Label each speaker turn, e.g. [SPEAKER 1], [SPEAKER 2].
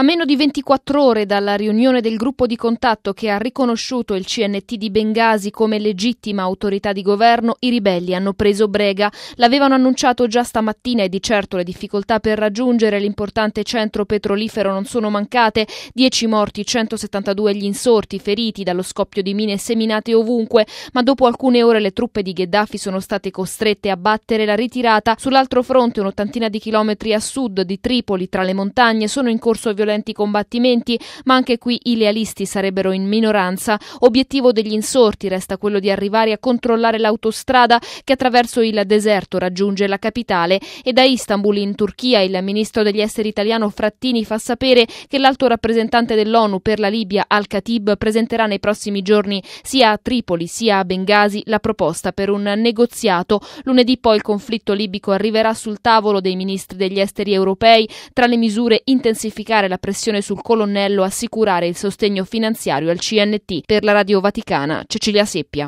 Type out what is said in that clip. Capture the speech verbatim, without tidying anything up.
[SPEAKER 1] A meno di ventiquattro ore dalla riunione del gruppo di contatto che ha riconosciuto il C N T di Bengasi come legittima autorità di governo, i ribelli hanno preso brega. L'avevano annunciato già stamattina e di certo le difficoltà per raggiungere l'importante centro petrolifero non sono mancate. Dieci morti, centosettantadue gli insorti, feriti dallo scoppio di mine seminate ovunque, ma dopo alcune ore le truppe di Gheddafi sono state costrette a battere la ritirata. Sull'altro fronte, un'ottantina di chilometri a sud di Tripoli, tra le montagne, sono in corso violenti combattimenti, ma anche qui i lealisti sarebbero in minoranza. Obiettivo degli insorti resta quello di arrivare a controllare l'autostrada che attraverso il deserto raggiunge la capitale, e da Istanbul in Turchia il ministro degli esteri italiano Frattini fa sapere che l'alto rappresentante dell'ONU per la Libia Al-Khatib presenterà nei prossimi giorni sia a Tripoli sia a Bengasi la proposta per un negoziato. Lunedì poi il conflitto libico arriverà sul tavolo dei ministri degli esteri europei. Tra le misure, intensificare la pressione sul colonnello, assicurare il sostegno finanziario al C N T. Per la Radio Vaticana, Cecilia Seppia.